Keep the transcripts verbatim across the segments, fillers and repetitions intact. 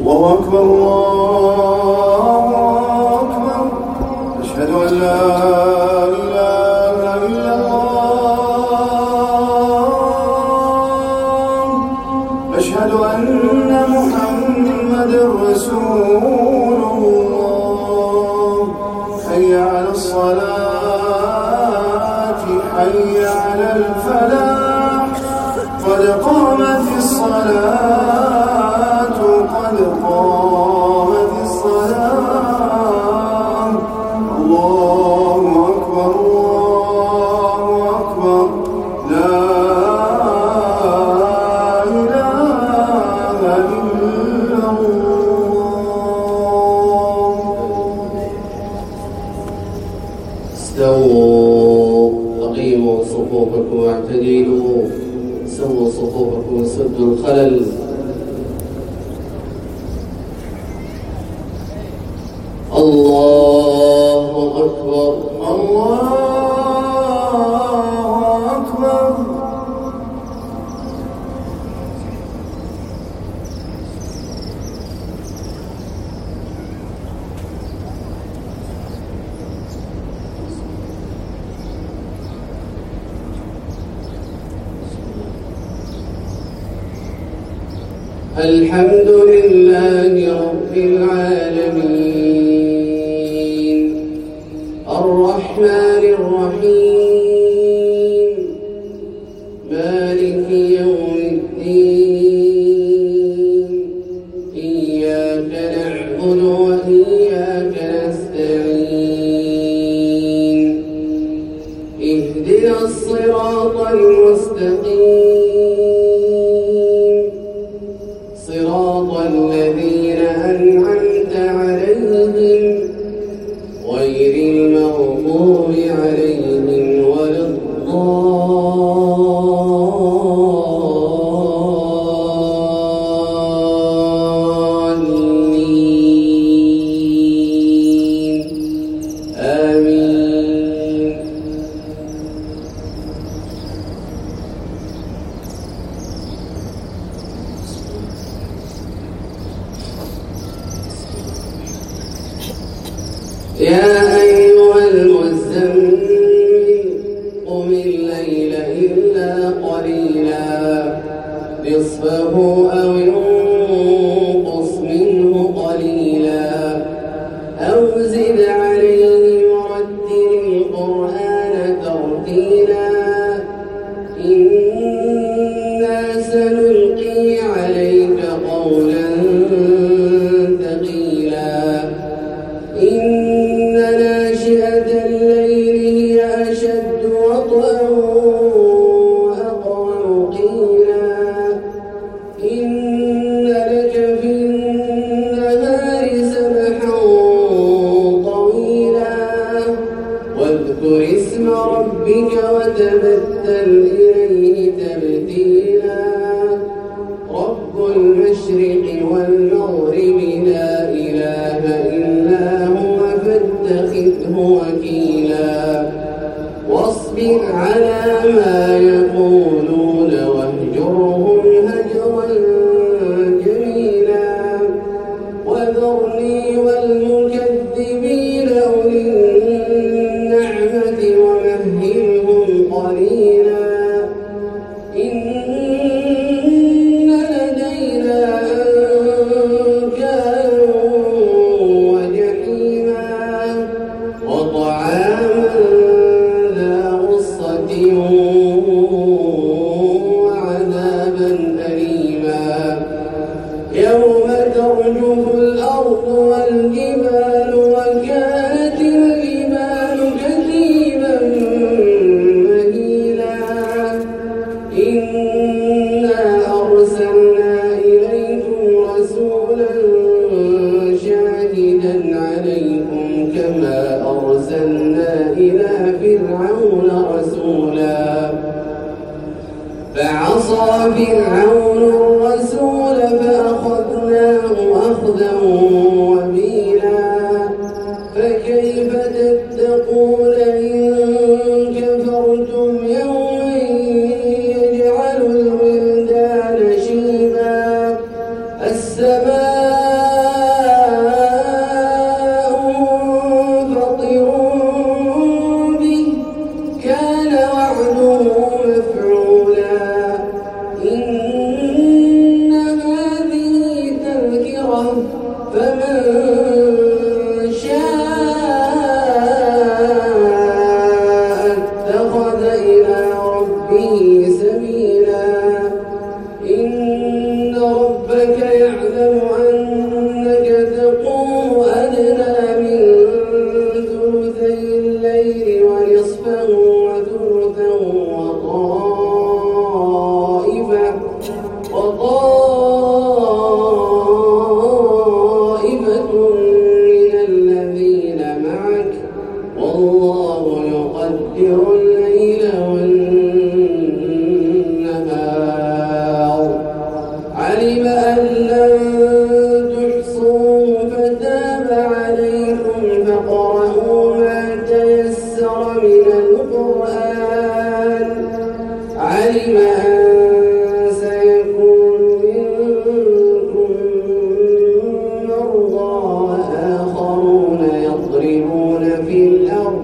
الله أكبر الله أكبر. أشهد أن لا إله إلا الله. أشهد أن محمدا رسول الله. حي على الصلاة حي على الفلاح. قد قامت الصلاة قد قامت الصلاة. الله أكبر الله أكبر. لا إله إلا الله. استووا أقيموا صفوفكم واعتدلوا سووا صفوفكم وسدوا الخلل. الله أكبر الله أكبر. الحمد لله رب العالمين الرحمن الرحيم مالك يوم الدين. إياك نعبد وإياك نستعين. اهدنا الصراط المستقيم صراط الذين أنعمت عليهم غير المغضوب عليهم ولا الضالين. آمين. يا أيها المزمل قم الليل إلا قليلا نصفه أو انقص منه قليلا أو زد عليه ورتل القرآن ترتيلا. إنا سنلقي عليك قولا ثقيلا. إن ناشئة الليل هي أشد وطئا وأقوم قيلا. إن لك في النهار سبحا طويلا. واذكر اسم ربك وتبتل إليه تبتيلا. رب المشرق والمغرب لا إله إلا هو فاتخذه وكيلا. واصبر على ما يقولون واهجرهم هجرا جميلا. وذرني والمكذبين أولي النعمة ومهلهم قليلا. إن لدينا أنكالا وجحيما وطعاما ذا غصة وعذابا أليما. يوم ترجف الأرض والجبال وكانت الجبال كثيبا مهيلا. إنا أرسلنا إليكم رسولا شاهدا عليكم كما أرسلنا إلى فرعون رسولا. فعصى فرعون الرسول فأخذناه أخذا وبيلا. فكيف تتقون إن كفرتم يوما يجعل الولدان شيبا. السماء القرآن علم أن سيكون منكم مرضى وآخرون يضربون في الأرض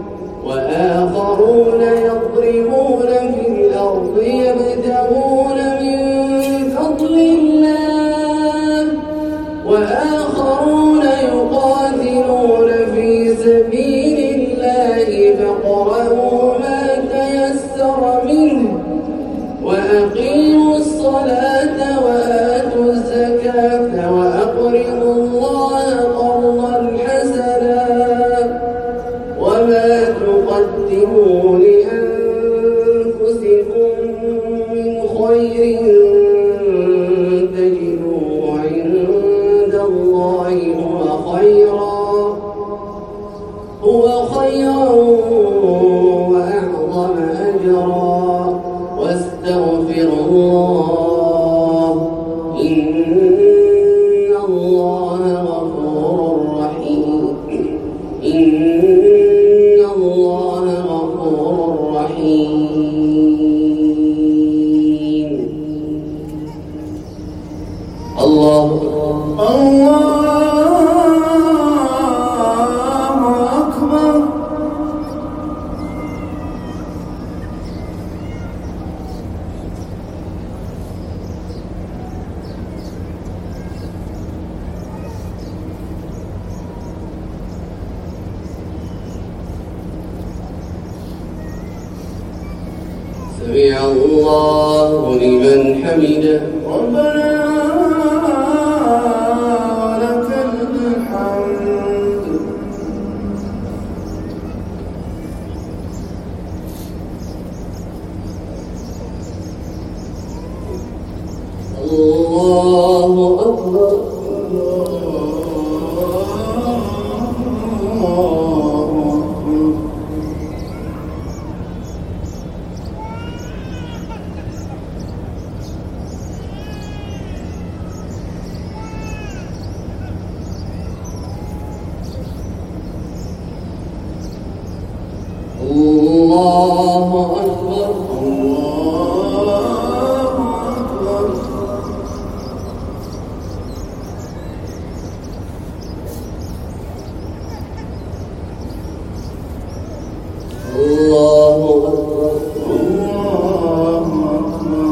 وآخرون يضربون في الأرض يبتغون من فضل الله وآخرون يقاتلون في سبيل الله فاقرؤوا ما تيسر منه وأقيموا الصلاة وآتوا الزكاة وأقرضوا الله قرضا حسنا وما تقدموا لأنفسكم من خير تجدوه عند الله هو خيرا هو خيرا وأعظم أجرا واستغفروا الله إن الله غفور رحيم إن الله غفور رحيم. الله الله أكبر. سمع الله لمن حمده ربنا ولك الحمد. الله أكبر. الله أكبر. الله أكبر. الله أكبر. الله أكبر.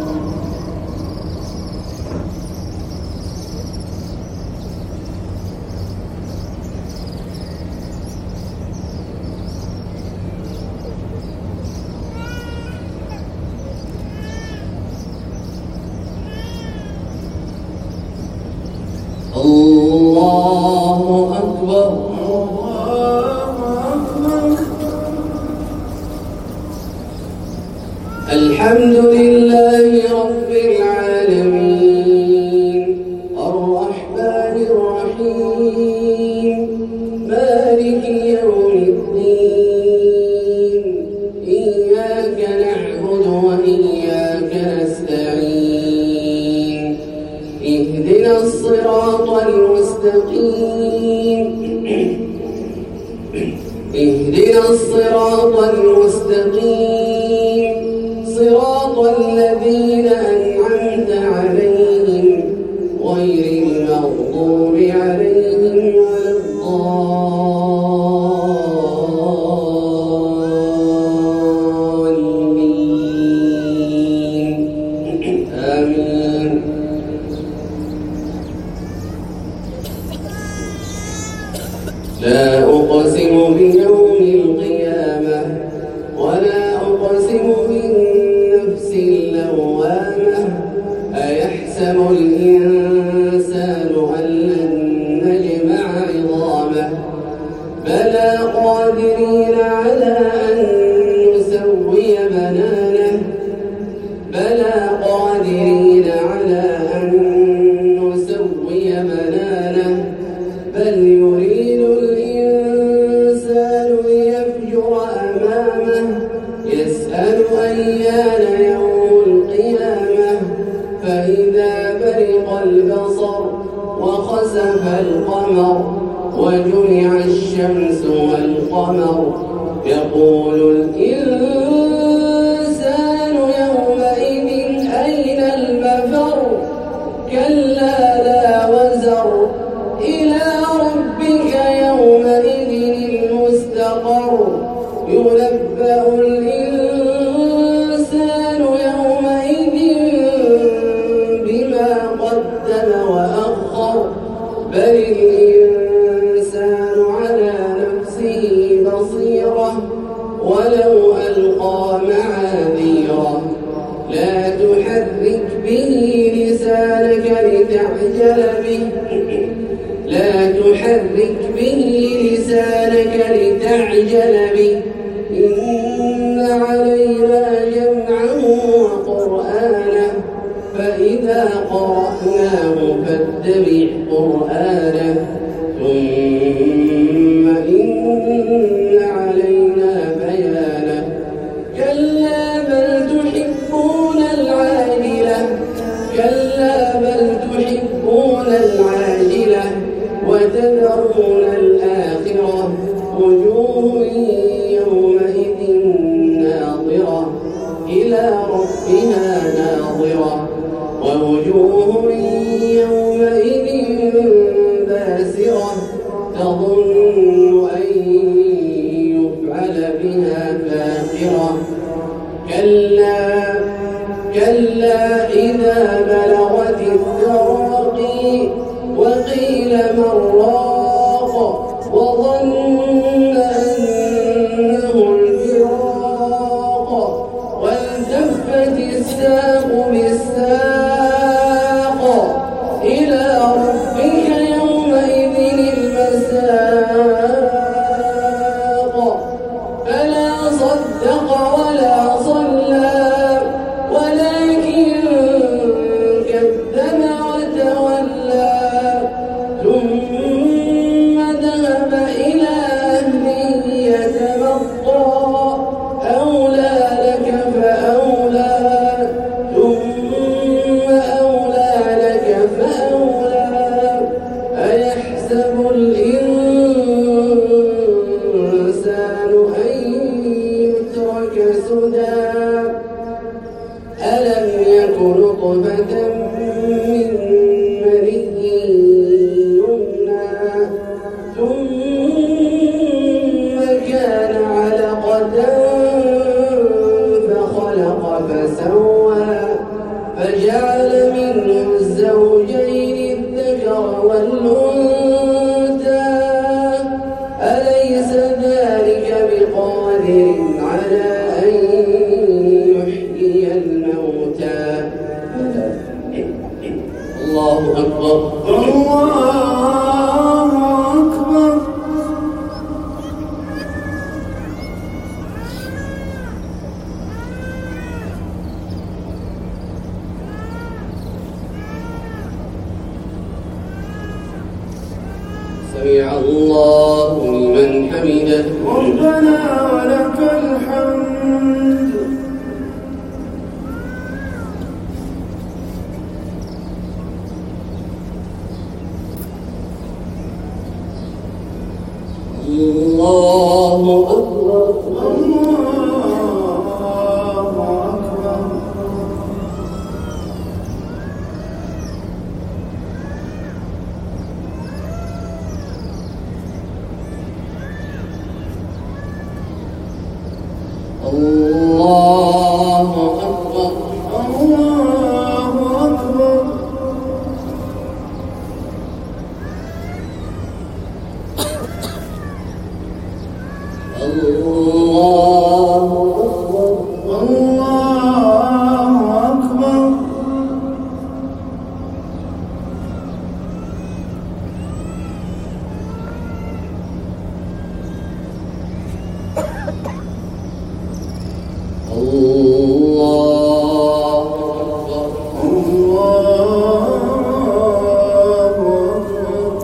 الله أكبر. الحمد لله رب العالمين الرحمن الرحيم مالك يوم الدين إياك نعبد وإياك نستعين اهدنا الصراط المستقيم اهدنا الصراط المستقيم صراط الذين أنعمت عليهم غير المغضوب عليهم ولا الضالين آمين. لا أقسم بيوم القيامة ولا أقسم بالنفس اللوامة أيحسب الإنسان أن لن نجمع عظامه بلى قادرين على أن نسوي بنانه بلى قادرين على أن نسوي بنانه بل يريد الإنسان ليفجر أمامه يسأل أيان يوم القيامة فإذا برق البصر وخسف القمر وجمع الشمس والقمر يقول الإنسان يومئذ أين المفر كلا لا وزر إلى ربك يومئذ المستقر ينبأ الإنسان يومئذ بما قدم وأخر بل الإنسان على نفسه بصيرة ولو ألقى معاذيره لا تحرك به لسانك لتعجل به لا تحرك به لسانك لتعجل به إن علينا جمعه وقرآنه فإذا قرأناه فاتبع قرآنه ثم إن علينا بيانه كلا بل تحبون العاجلة كلا بل تحبون العاجلة وتذرون الآخرة وجوه يومئذ ناظرة إلى ربها ناظرة ووجوه يومئذ باسرة تظن أن يفعل بها فاقرة كلا كلا إذا بلغت التراقي وقيل من راق وظن أنه الفراق والتفت الساق بالساق إلى ربك يومئذ المساق فلا صدق ولا صلى ولكن كذب وتولى ثم ذهب إلى أهله يتمطى أولى لك فأولى ثم أولى لك فأولى أيحسب الإنسان أن يترك سدى ألم يك نطفة من مني يمنى ثم كان علقة فخلق فسوى فجعل منه الزوجين الذكر والأنثى أليس ذلك بقادر على أن يحيي الموتى الله أكبر الله أكبر سمع الله لمن حمده ربنا ولك الحمد الله أكبر الله أكبر الله أكبر الله أكبر الله أكبر الله أكبر الله أكبر الله أكبر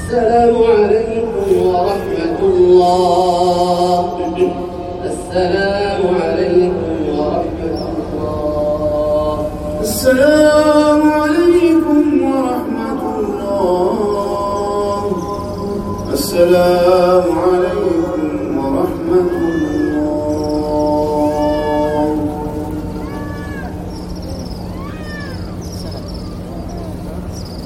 السلام عليكم ورحمة الله. السلام عليكم ورحمة الله. السلام عليكم ورحمة الله. السلام